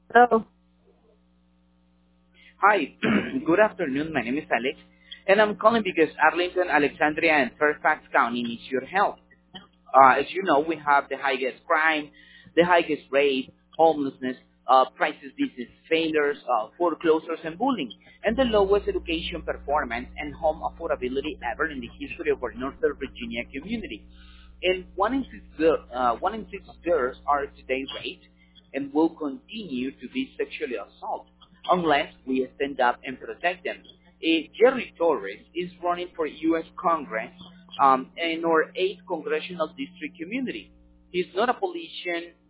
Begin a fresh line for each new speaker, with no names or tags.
So,
Hi, good afternoon. My name is Alex, and I'm calling because Arlington, Alexandria, and Fairfax County needs your help. As you know, we have the highest crime, the highest rate, homelessness, crisis business failures, foreclosures, and bullying, and the lowest education performance and home affordability ever in the history of our Northern Virginia community. And one in six girls are today raped and will continue to be sexually assaulted unless we stand up and protect them. Jerry Torres is running for U.S. Congress in our 8th congressional district community. He's not a politician,